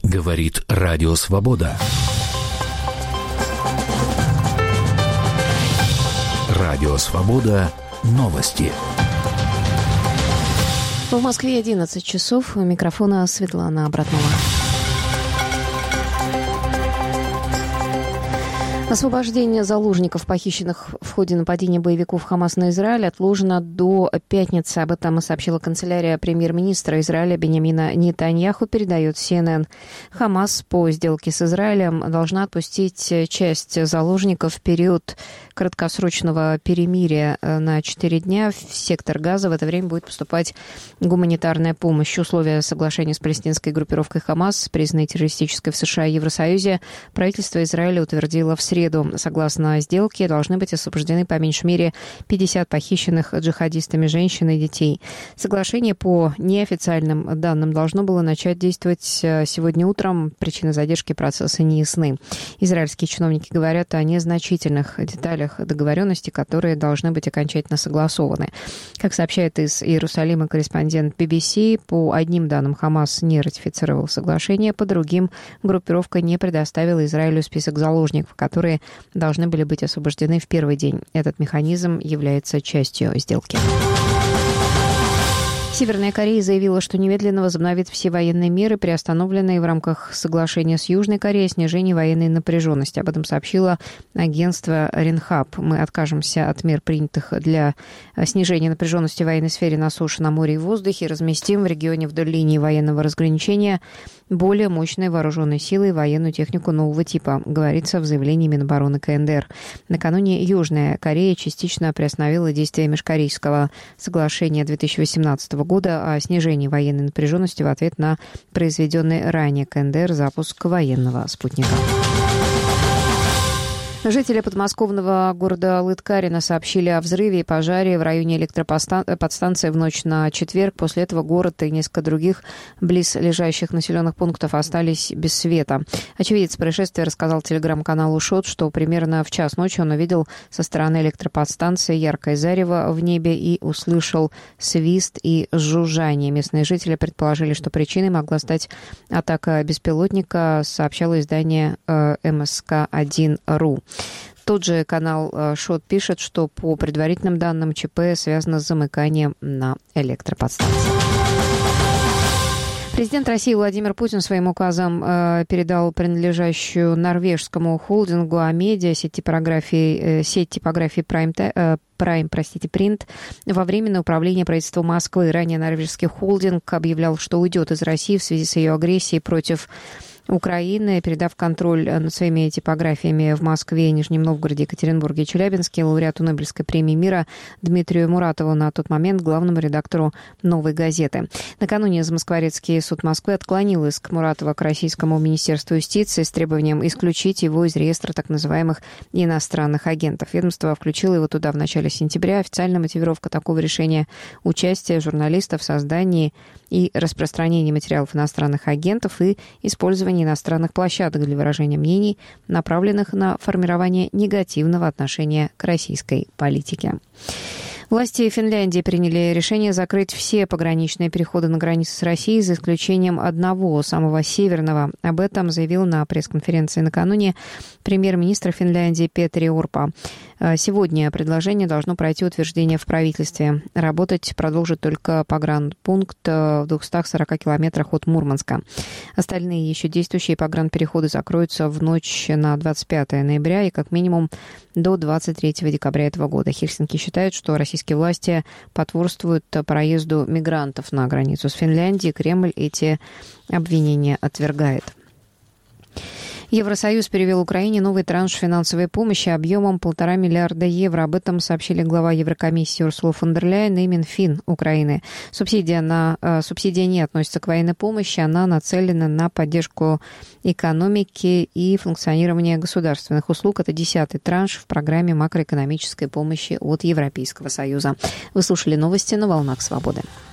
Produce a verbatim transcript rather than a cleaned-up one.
Говорит Радио Свобода. Радио Свобода. Новости. В Москве одиннадцать часов. У микрофона Светлана Абратнова. Освобождение заложников, похищенных в ходе нападения боевиков ХАМАС на Израиль, отложено до пятницы. Об этом сообщила канцелярия премьер-министра Израиля Биньямина Нетаньяху, передает си эн эн. ХАМАС по сделке с Израилем должна отпустить часть заложников в период краткосрочного перемирия на четыре дня. В сектор Газа в это время будет поступать гуманитарная помощь. Условия соглашения с палестинской группировкой ХАМАС, признанной террористической в США и Евросоюзе, правительство Израиля утвердило в среду. Согласно сделке, должны быть освобождены по меньшей мере пятьдесят похищенных джихадистами женщин и детей. Соглашение по неофициальным данным должно было начать действовать сегодня утром. Причины задержки процесса не ясны. Израильские чиновники говорят о незначительных деталях договоренности, которые должны быть окончательно согласованы. Как сообщает из Иерусалима корреспондент би би си, по одним данным ХАМАС не ратифицировал соглашение, по другим группировка не предоставила Израилю список заложников, которые должны были быть освобождены в первый день. Этот механизм является частью сделки. Северная Корея заявила, что немедленно возобновит все военные меры, приостановленные в рамках соглашения с Южной Кореей о снижении военной напряженности. Об этом сообщило агентство Ренхап. Мы откажемся от мер, принятых для снижения напряженности в военной сфере на суше, на море и в воздухе, и разместим в регионе вдоль линии военного разграничения более мощные вооруженные силы и военную технику нового типа, говорится в заявлении Минобороны ка эн дэ эр. Накануне Южная Корея частично приостановила действие межкорейского соглашения две тысячи восемнадцатого года о снижении военной напряженности в ответ на произведенный ранее ка эн дэ эр запуск военного спутника. Жители подмосковного города Лыткарино сообщили о взрыве и пожаре в районе электроподстанции в ночь на четверг. После этого город и несколько других близлежащих населенных пунктов остались без света. Очевидец происшествия рассказал телеграм-каналу ШОТ, что примерно в час ночи он увидел со стороны электроподстанции яркое зарево в небе и услышал свист и жужжание. Местные жители предположили, что причиной могла стать атака беспилотника, сообщало издание эм эс ка один точка ру. Тот же канал ШОТ пишет, что по предварительным данным ЧП связано с замыканием на электроподстанции. Президент России Владимир Путин своим указом э, передал принадлежащую норвежскому холдингу Амедиа сеть типографии, э, сеть типографии Prime, э, Prime, простите, Print во временное управление правительства Москвы. Ранее норвежский холдинг объявлял, что уйдет из России в связи с ее агрессией против Украины, передав контроль над своими типографиями в Москве, Нижнем Новгороде, Екатеринбурге и Челябинске лауреату Нобелевской премии мира Дмитрию Муратову, на тот момент главному редактору «Новой газеты». Накануне Замоскворецкий суд Москвы отклонил иск Муратова к Российскому министерству юстиции с требованием исключить его из реестра так называемых иностранных агентов. Ведомство включило его туда в начале сентября. Официальная мотивировка такого решения – участие журналистов в создании и распространении материалов иностранных агентов и использование иностранных площадок для выражения мнений, направленных на формирование негативного отношения к российской политике. Власти Финляндии приняли решение закрыть все пограничные переходы на границе с Россией, за исключением одного, самого северного. Об этом заявил на пресс-конференции накануне премьер-министр Финляндии Петри Орпа. Сегодня предложение должно пройти утверждение в правительстве. Работать продолжит только погранпункт в двухстах сорока километрах от Мурманска. Остальные еще действующие погранпереходы закроются в ночь на двадцать пятое ноября и как минимум до двадцать третьего декабря этого года. Хельсинки считают, что российские власти потворствуют проезду мигрантов на границу с Финляндией. Кремль эти обвинения отвергает. Евросоюз перевел Украине новый транш финансовой помощи объемом полтора миллиарда евро. Об этом сообщили глава Еврокомиссии Урсула фон дер Ляйен и Минфин Украины. Субсидия, на, субсидия не относится к военной помощи, она нацелена на поддержку экономики и функционирование государственных услуг. Это десятый транш в программе макроэкономической помощи от Европейского Союза. Вы слушали новости на «Волнах Свободы».